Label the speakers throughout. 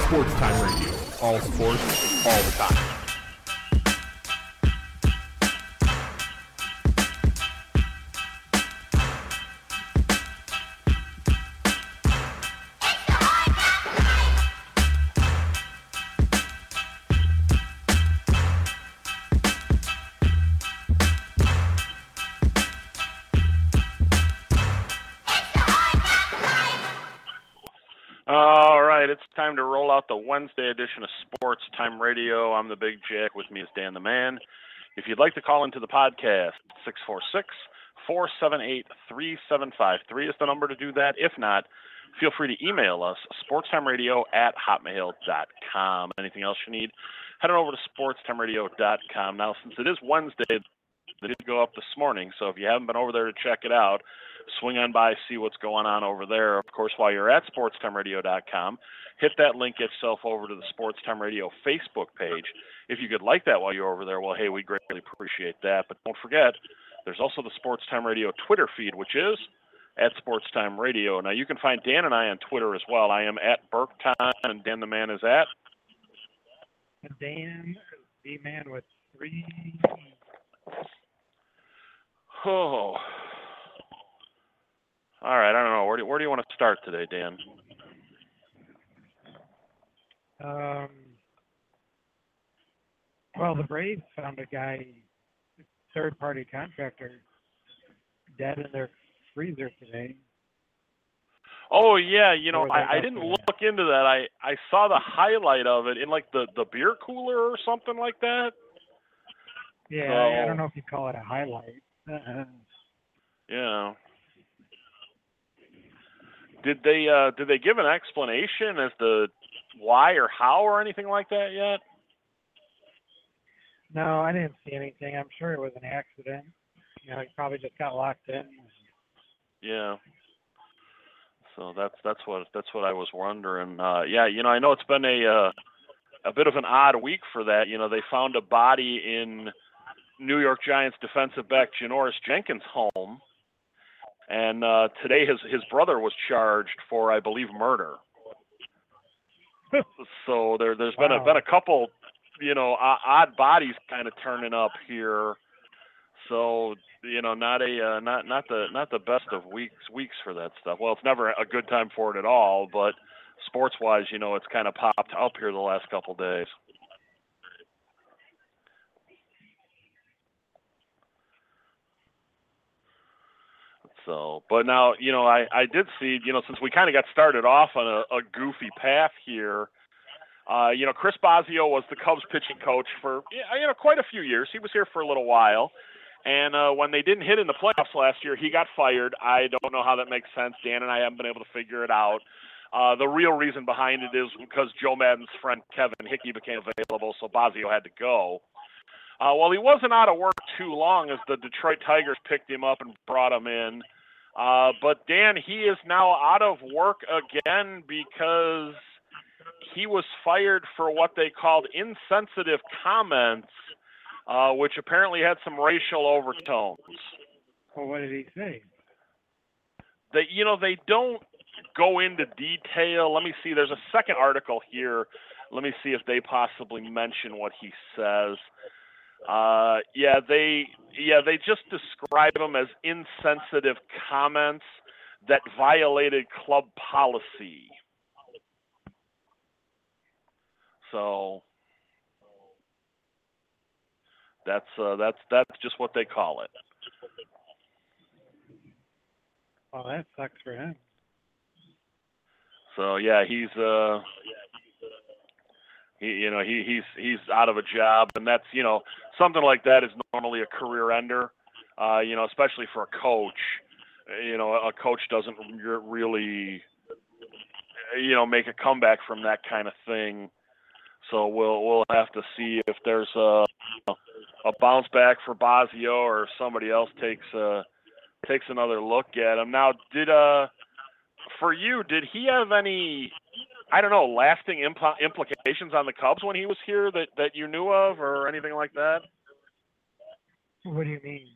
Speaker 1: Sports Time Radio. All sports, all the time.
Speaker 2: All right, it's time to roll out the Wednesday edition of Sports Time Radio. I'm the Big Jack. With me is Dan the Man. If you'd like to call into the podcast, 646-478-3753 is the number to do that. If not, feel free to email us, sportstimeradio@hotmail.com. Anything else you need, head on over to sportstimeradio.com. Now, since it is Wednesday, it did go up this morning, so if you haven't been over there to check it out, swing on by, see what's going on over there. Of course, while you're at sportstimeradio.com, hit that link itself over to the Sports Time Radio Facebook page. If you could like that while you're over there, well, hey, we greatly appreciate that. But don't forget, there's also the Sports Time Radio Twitter feed, which is at Sports Time Radio. Now, you can find Dan and I on Twitter as well. I am at BurkeTime, and Dan the Man is at?
Speaker 3: Dan, the man with 3
Speaker 2: Oh. All right, I don't know. Where do you want to start today, Dan?
Speaker 3: Well, the Braves found a guy, third-party contractor, dead in their freezer today.
Speaker 2: Oh, yeah, I didn't look into that. I saw the highlight of it in, like, the beer cooler or something like that.
Speaker 3: Yeah,
Speaker 2: so,
Speaker 3: I don't know if you call it a highlight.
Speaker 2: Yeah. Did they give an explanation as to why or how or anything like that yet?
Speaker 3: No, I didn't see anything. I'm sure it was an accident. He probably just got locked in.
Speaker 2: Yeah. So that's what I was wondering. Yeah, I know it's been a bit of an odd week for that. They found a body in New York Giants defensive back Janoris Jenkins' home. And today his brother was charged for, I believe, murder. So there's been a couple, odd bodies kind of turning up here. So not the best of weeks for that stuff. Well, it's never a good time for it at all. But sports wise, it's kind of popped up here the last couple days. So, but now, I did see, since we kind of got started off on a goofy path here, Chris Bosio was the Cubs pitching coach for, quite a few years. He was here for a little while. And when they didn't hit in the playoffs last year, he got fired. I don't know how that makes sense. Dan and I haven't been able to figure it out. The real reason behind it is because Joe Madden's friend Kevin Hickey became available, so Bosio had to go. Well, he wasn't out of work too long as the Detroit Tigers picked him up and brought him in. But Dan, he is now out of work again because he was fired for what they called insensitive comments, which apparently had some racial overtones.
Speaker 3: Well, what did he say?
Speaker 2: They don't go into detail. Let me see. There's a second article here. Let me see if they possibly mention what he says. They just describe them as insensitive comments that violated club policy. So that's just what they call it.
Speaker 3: Well, that sucks for him.
Speaker 2: So yeah, he's out of a job, and that's something like that is normally a career ender, especially for a coach. A coach doesn't really make a comeback from that kind of thing. So we'll have to see if there's a bounce back for Bosio or somebody else takes another look at him. Now, did he have any, lasting implications on the Cubs when he was here that you knew of or anything like that?
Speaker 3: What do you mean?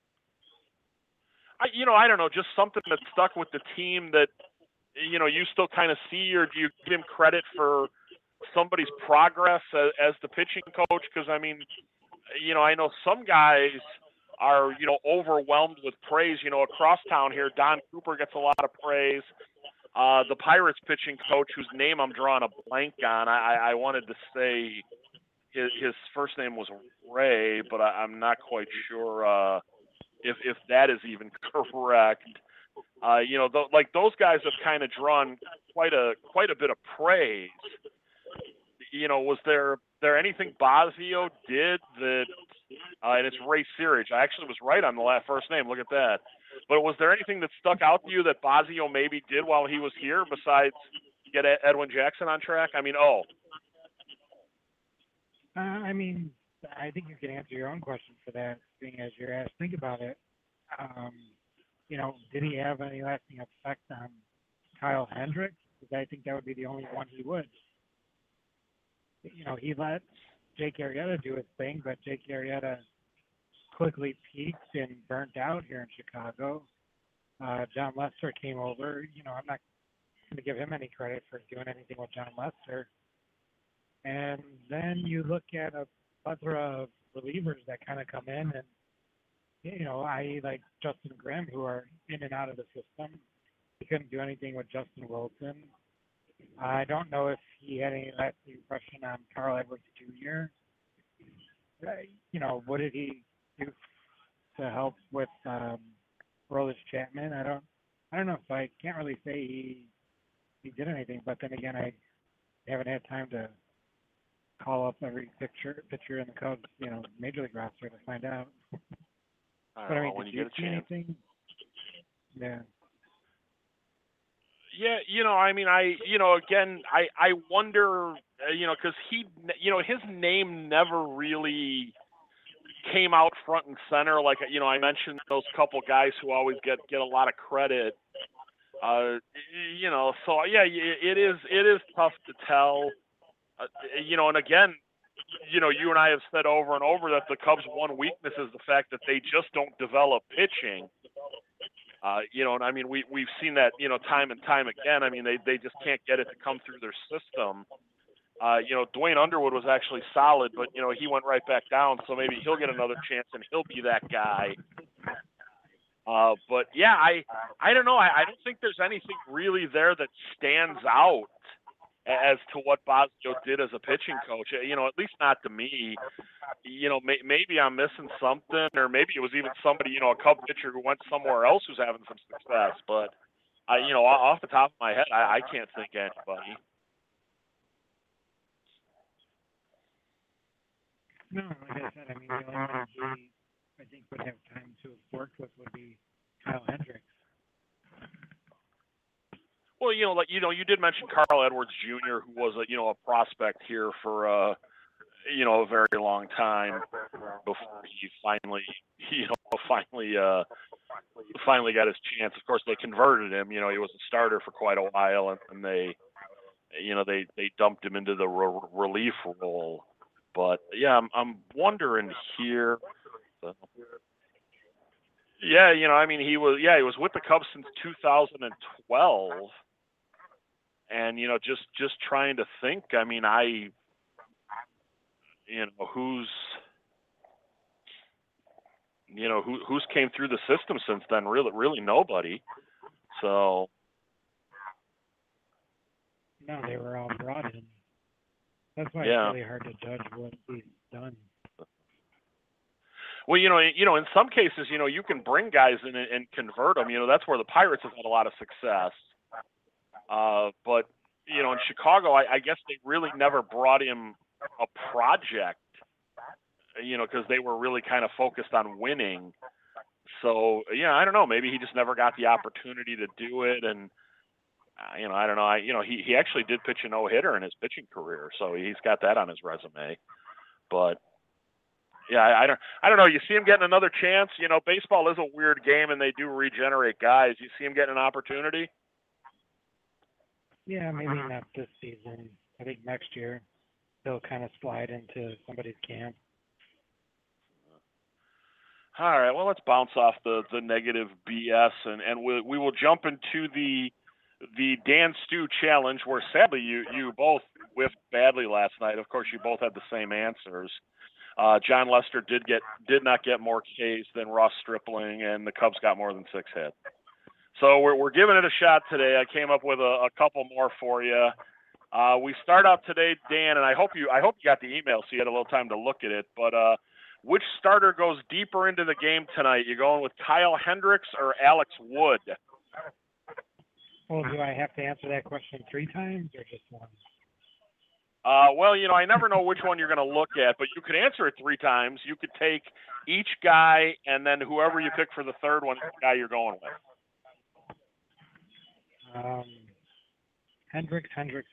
Speaker 2: I don't know, just something that stuck with the team that, you still kind of see, or do you give him credit for somebody's progress as the pitching coach? Because I mean, I know some guys are overwhelmed with praise. Across town here, Don Cooper gets a lot of praise. The Pirates pitching coach, whose name I'm drawing a blank on, I wanted to say his first name was Ray, but I'm not quite sure if that is even correct. Like those guys have kind of drawn quite a bit of praise. Was there anything Bosio did that? And it's Ray Searage. I actually was right on the first name. Look at that. But was there anything that stuck out to you that Bosio maybe did while he was here besides get Edwin Jackson on track? I mean,
Speaker 3: I think you can answer your own question for that, being as you're asked. Think about it. Did he have any lasting effect on Kyle Hendricks? Because I think that would be the only one he would. He let Jake Arrieta do his thing, but Jake Arrieta quickly peaked and burnt out here in Chicago. John Lester came over. I'm not going to give him any credit for doing anything with John Lester. And then you look at a plethora of relievers that kind of come in, and I like Justin Grimm, who are in and out of the system. He couldn't do anything with Justin Wilson. I don't know if he had any lasting impression on Carl Edwards Jr. What did he do to help with Rollins Chapman? I don't know. So I can't really say he did anything. But then again, I haven't had time to call up every pitcher in the Cubs, major league roster to find out. But I mean,
Speaker 2: when
Speaker 3: did
Speaker 2: you get a chance.
Speaker 3: Anything? Yeah.
Speaker 2: Yeah, again, I wonder, because his name never really came out front and center. Like, I mentioned those couple guys who always get a lot of credit. So yeah, it is tough to tell. And again, you and I have said over and over that the Cubs' one weakness is the fact that they just don't develop pitching. And I mean, we've seen that, time and time again. I mean, they just can't get it to come through their system. Dwayne Underwood was actually solid, but, he went right back down. So maybe he'll get another chance and he'll be that guy. But yeah, I don't know. I don't think there's anything really there that stands out as to what Bosio did as a pitching coach, at least not to me. Maybe I'm missing something, or maybe it was even somebody, a Cub pitcher who went somewhere else who's having some success. But, off the top of my head, I can't think of anybody.
Speaker 3: No, like I said, I mean, the only one he, I think, would have time to have worked with would be Kyle Hendricks.
Speaker 2: Well, you did mention Carl Edwards Jr., who was a prospect here for a very long time before he finally got his chance. Of course, they converted him. He was a starter for quite a while, and they dumped him into the relief role. But yeah, I'm wondering here. Yeah, I mean, he was with the Cubs since 2012. And, just trying to think, I mean, who's came through the system since then? Really nobody. So.
Speaker 3: No, they were all brought in. That's why it's really hard to judge what he's done.
Speaker 2: Well, in some cases, you can bring guys in and convert them. That's where the Pirates have had a lot of success. But, in Chicago, I guess they really never brought him a project, because they were really kind of focused on winning. So, I don't know. Maybe he just never got the opportunity to do it. And, I don't know. He actually did pitch a no-hitter in his pitching career. So he's got that on his resume. But, yeah, I don't know. You see him getting another chance. Baseball is a weird game, and they do regenerate guys. You see him getting an opportunity?
Speaker 3: Yeah, maybe not this season. I think next year they'll kind of slide into somebody's camp.
Speaker 2: All right. Well, let's bounce off the negative BS, and we will jump into the Dan Stu challenge, where sadly you both whiffed badly last night. Of course, you both had the same answers. John Lester did not get more Ks than Ross Stripling, and the Cubs got more than 6 hits. So we're giving it a shot today. I came up with a couple more for you. We start out today, Dan, and I hope you got the email so you had a little time to look at it. But which starter goes deeper into the game tonight? You going with Kyle Hendricks or Alex Wood?
Speaker 3: Well, do I have to answer that question 3 times or just once?
Speaker 2: Well, I never know which one you're going to look at, but you could answer it 3 times. You could take each guy, and then whoever you pick for the third one is the guy you're going with.
Speaker 3: Hendricks.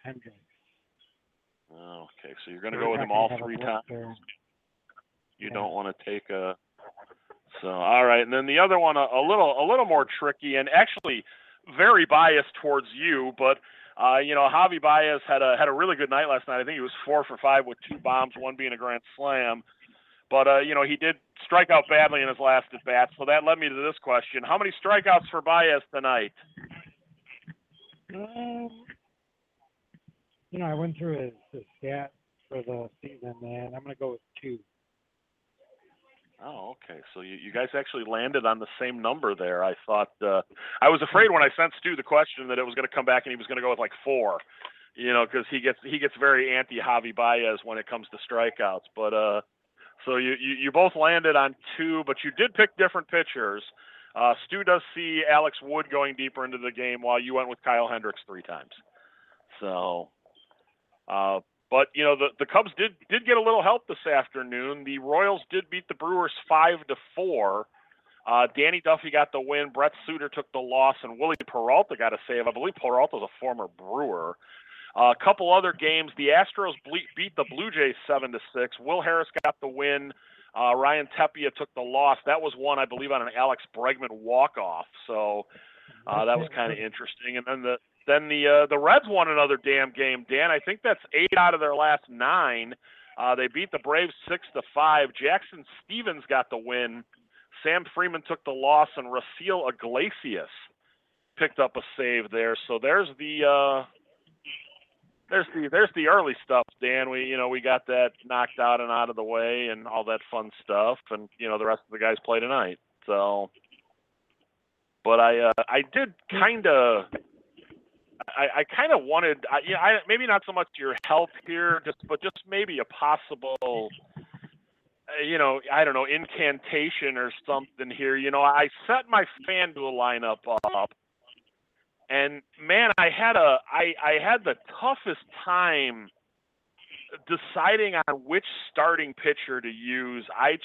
Speaker 2: Okay, so you're going to go with them all 3 times. You don't want to take a. So all right, and then the other one a little more tricky and actually very biased towards you, but Javi Baez had a really good night last night. I think he was 4 for 5 with 2 bombs, 1 being a grand slam. But he did strike out badly in his last at bat, so that led me to this question: how many strikeouts for Baez tonight?
Speaker 3: I went through his stats for the season, and I'm going to go with 2.
Speaker 2: Oh, okay. So you guys actually landed on the same number there. I thought I was afraid when I sent Stu the question that it was going to come back and he was going to go with like 4, because he gets very anti Javi Baez when it comes to strikeouts. But so you both landed on 2, but you did pick different pitchers. Stu does see Alex Wood going deeper into the game, while you went with Kyle Hendricks 3 times. So, but the Cubs did get a little help this afternoon. The Royals did beat the Brewers 5-4. Danny Duffy got the win. Brett Suter took the loss, and Willie Peralta got a save. I believe Peralta's a former Brewer. A couple other games. The Astros beat the Blue Jays 7-6. Will Harris got the win. Ryan Tapia took the loss. That was won, I believe, on an Alex Bregman walk-off. So that was kind of interesting. And then the Reds won another damn game. Dan, I think that's 8 out of their last 9. They beat the Braves 6-5. Jackson Stevens got the win. Sam Freeman took the loss, and Raciel Iglesias picked up a save there. So there's the early stuff, Dan. We got that knocked out and out of the way and all that fun stuff, and the rest of the guys play tonight. So, but I did kind of. I kind of wanted, maybe not so much your help here, but just maybe a possible, I don't know, incantation or something here. I set my FanDuel lineup up, and man, I had the toughest time deciding on which starting pitcher to use. I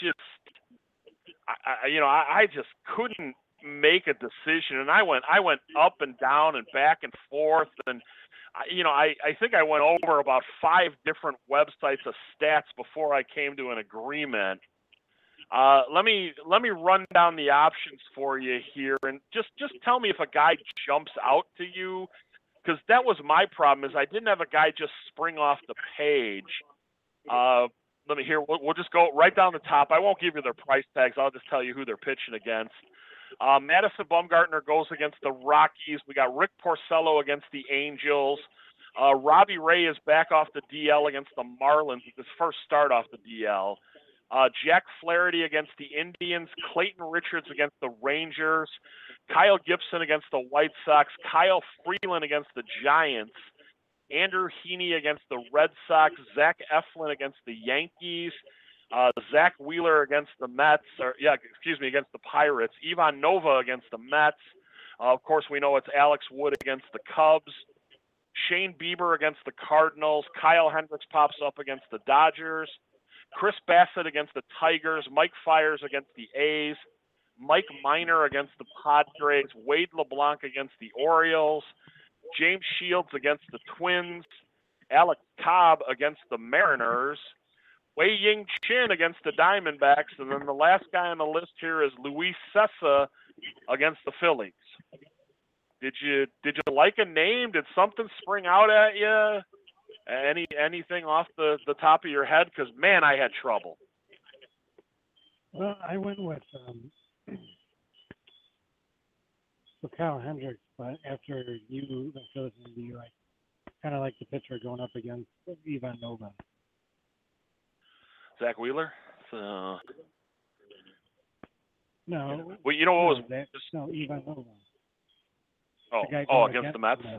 Speaker 2: just couldn't make a decision, and I went up and down and back and forth, and I think I went over about 5 different websites of stats before I came to an agreement. Let me run down the options for you here, and just tell me if a guy jumps out to you, because that was my problem, is I didn't have a guy just spring off the page. Let me hear. We'll just go right down the top. I won't give you their price tags. I'll just tell you who they're pitching against. Madison Bumgarner goes against the Rockies. We got Rick Porcello against the Angels. Robbie Ray is back off the DL against the Marlins. It's his first start off the DL. Jack Flaherty against the Indians. Clayton Richards against the Rangers. Kyle Gibson against the White Sox. Kyle Freeland against the Giants. Andrew Heaney against the Red Sox. Zach Eflin against the Yankees. Zach Wheeler against the against the Pirates. Ivan Nova against the Mets. Of course, we know it's Alex Wood against the Cubs. Shane Bieber against the Cardinals. Kyle Hendricks pops up against the Dodgers. Chris Bassett against the Tigers. Mike Fiers against the A's. Mike Minor against the Padres. Wade LeBlanc against the Orioles. James Shields against the Twins. Alec Cobb against the Mariners. Wei Ying Chin against the Diamondbacks, and then the last guy on the list here is Luis Cessa against the Phillies. Did you like a name? Did something spring out at you? Anything off the top of your head? Because man, I had trouble.
Speaker 3: Well, I went with Kyle Hendricks, but after you listened to you, kind of like the pitcher going up against Ivan Nova.
Speaker 2: Zach Wheeler. So.
Speaker 3: No.
Speaker 2: Well, you know what was
Speaker 3: Ivan Nova.
Speaker 2: Against the Mets.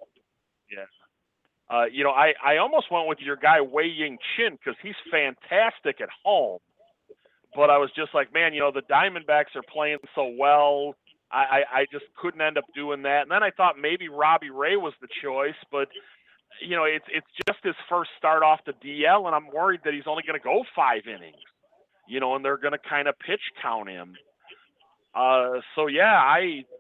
Speaker 2: Yeah. You know, I almost went with your guy Wei Ying Chin because he's fantastic at home. But I was just like, man, you know, the Diamondbacks are playing so well. I just couldn't end up doing that. And then I thought maybe Robbie Ray was the choice, but you know, it's just his first start off the DL, and I'm worried that he's only going to go 5 innings. You know, and they're going to kind of pitch count him. So yeah,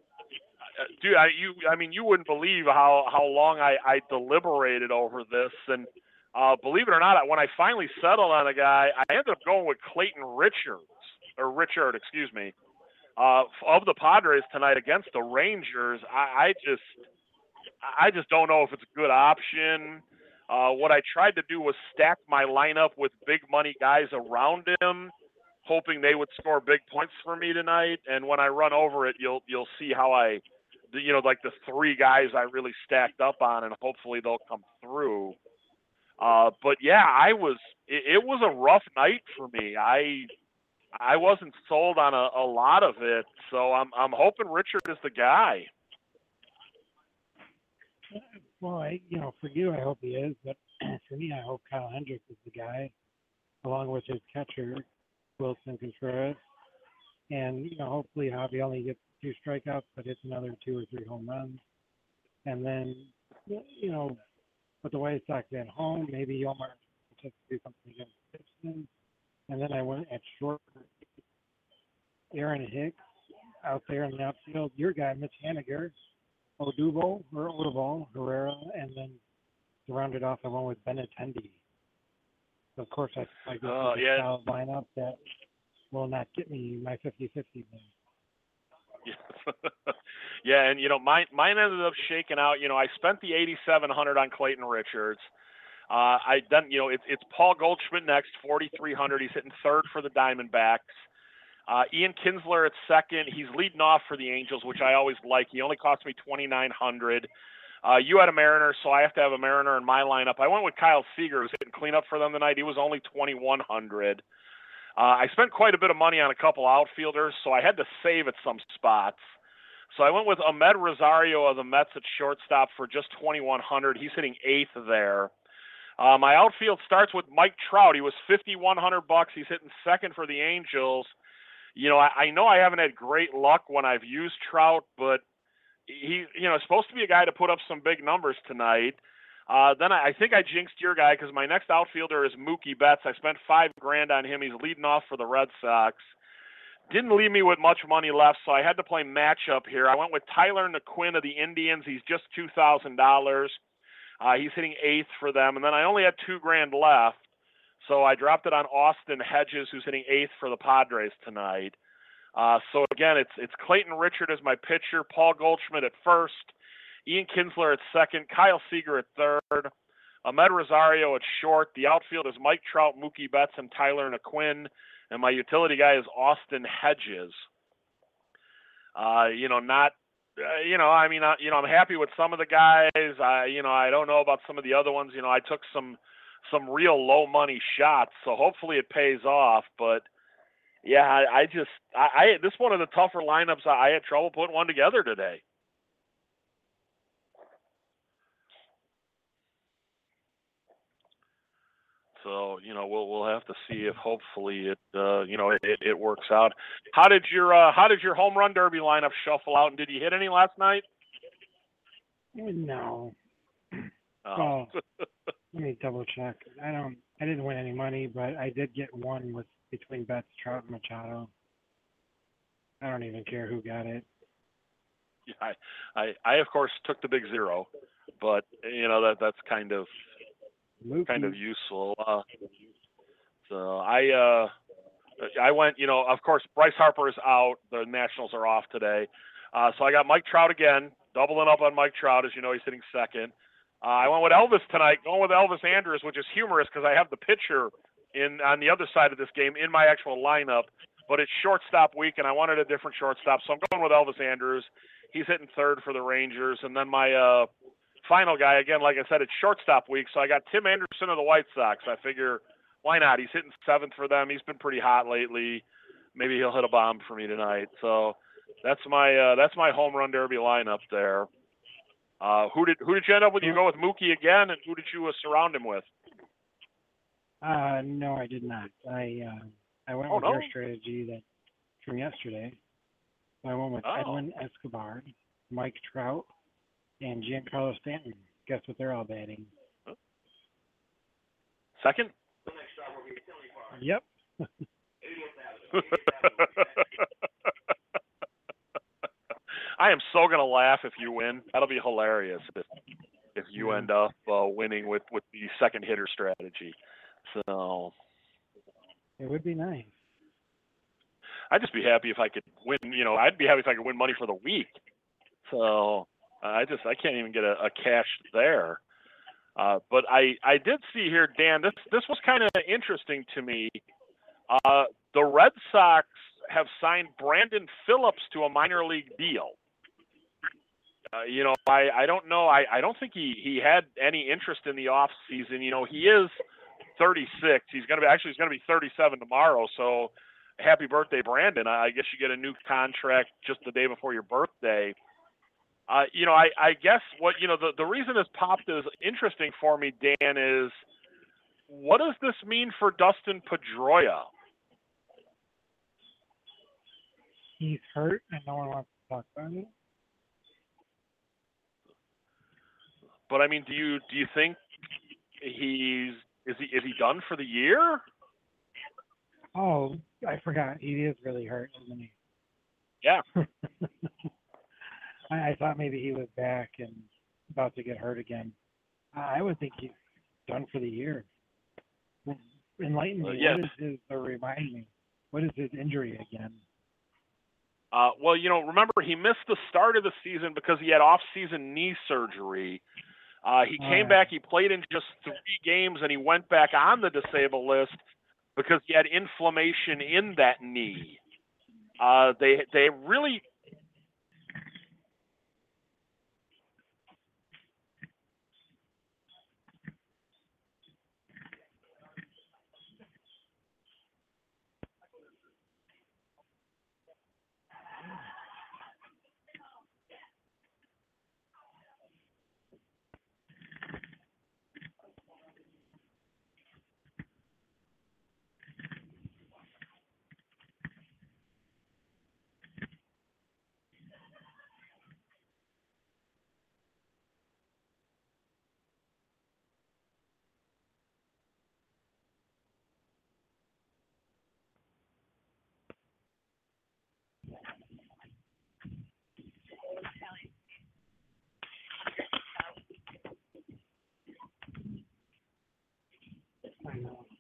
Speaker 2: you wouldn't believe how long I deliberated over this, and believe it or not, when I finally settled on a guy, I ended up going with Clayton Richard, excuse me, of the Padres tonight against the Rangers. I just don't know if it's a good option. What I tried to do was stack my lineup with big money guys around him, hoping they would score big points for me tonight. And when I run over it, you'll see how like the 3 guys I really stacked up on, and hopefully they'll come through. But yeah, it was a rough night for me. I wasn't sold on a lot of it, so I'm hoping Richard is the guy.
Speaker 3: Well, for you, I hope he is, but for me, I hope Kyle Hendricks is the guy, along with his catcher, Wilson Contreras. And, hopefully Javi only gets 2 strikeouts, but hits another 2 or 3 home runs. And then, with the White Sox at home, maybe Omar just do something against Gibson. And then I went at short, Aaron Hicks out there in the outfield. Your guy, Mitch Haniger, Odubel, Herrera, and then to round it off, I went with Benintendi. So of course, I go with a solid lineup that will not get me my 50-50 win.
Speaker 2: Yeah, and mine ended up shaking out. I spent the $8,700 on Clayton Richards. It's Paul Goldschmidt next, 4,300. He's hitting 3rd for the Diamondbacks. Ian Kinsler at 2nd. He's leading off for the Angels, which I always like. He only cost me $2,900. You had a Mariner, so I have to have a Mariner in my lineup. I went with Kyle Seager, who's hitting cleanup for them tonight. He was only $2,100. I spent quite a bit of money on a couple outfielders, so I had to save at some spots. So I went with Ahmed Rosario of the Mets at shortstop for just $2,100. He's hitting 8th there. My outfield starts with Mike Trout. He was $5,100. He's hitting 2nd for the Angels. I know I haven't had great luck when I've used Trout, but he, is supposed to be a guy to put up some big numbers tonight. Then I think I jinxed your guy because my next outfielder is Mookie Betts. I spent $5,000 on him. He's leading off for the Red Sox. Didn't leave me with much money left, so I had to play matchup here. I went with Tyler McQuinn of the Indians. He's just $2,000. He's hitting 8th for them. And then I only had $2,000 left, so I dropped it on Austin Hedges, who's hitting 8th for the Padres tonight. So again, it's Clayton Richard as my pitcher, Paul Goldschmidt at 1st, Ian Kinsler at 2nd, Kyle Seager at 3rd, Ahmed Rosario at short. The outfield is Mike Trout, Mookie Betts, and Tyler McQuinn. And my utility guy is Austin Hedges. I'm happy with some of the guys. I don't know about some of the other ones. I took some real low money shots, so hopefully it pays off. But yeah, this is one of the tougher lineups. I had trouble putting one together today. So we'll have to see if hopefully it works out. How did your home run derby lineup shuffle out, and did you hit any last night?
Speaker 3: No.
Speaker 2: Oh.
Speaker 3: Let me double check. I didn't win any money, but I did get one between Betts, Trout, and Machado. I don't even care who got it.
Speaker 2: Yeah, I of course took the big 0, but that's kind of useful. So I went, of course, Bryce Harper is out. The Nationals are off today. So I got Mike Trout again, doubling up on Mike Trout. As you know, he's hitting 2nd. I went with Elvis tonight, going with Elvis Andrus, which is humorous because I have the pitcher on the other side of this game in my actual lineup, but it's shortstop week, and I wanted a different shortstop, so I'm going with Elvis Andrus. He's hitting 3rd for the Rangers. And then my final guy, again, like I said, it's shortstop week, so I got Tim Anderson of the White Sox. I figure, why not? He's hitting 7th for them. He's been pretty hot lately. Maybe he'll hit a bomb for me tonight. So that's my home run derby lineup there. Who did you end up with? You go with Mookie again, and who did you surround him with?
Speaker 3: No, I did not. I went with your strategy that from yesterday. I went with Edwin Escobar, Mike Trout, and Giancarlo Stanton. Guess what they're all batting?
Speaker 2: Second?
Speaker 3: Yep.
Speaker 2: I am so gonna laugh if you win. That'll be hilarious if you end up winning with the second hitter strategy. So
Speaker 3: it would be nice.
Speaker 2: I'd just be happy if I could win. I'd be happy if I could win money for the week. So I can't even get a cash there. But I did see here, Dan. This was kind of interesting to me. The Red Sox have signed Brandon Phillips to a minor league deal. I don't know. I don't think he had any interest in the off season. He is 36. He's going to be 37 tomorrow. So happy birthday, Brandon. I guess you get a new contract just the day before your birthday. I guess what the reason this popped as interesting for me, Dan, is what does this mean for Dustin Pedroia?
Speaker 3: He's hurt and no one wants to talk about it.
Speaker 2: But I mean, do you think is he done for the year?
Speaker 3: Oh, I forgot. He is really hurt, isn't he?
Speaker 2: Yeah.
Speaker 3: I thought maybe he was back and about to get hurt again. I would think he's done for the year. Enlighten me.
Speaker 2: Yeah.
Speaker 3: What is his, or remind me, what is his injury again?
Speaker 2: Well, remember he missed the start of the season because he had off-season knee surgery. He came back, he played in just 3 games, and he went back on the disabled list because he had inflammation in that knee. They really...
Speaker 3: I know.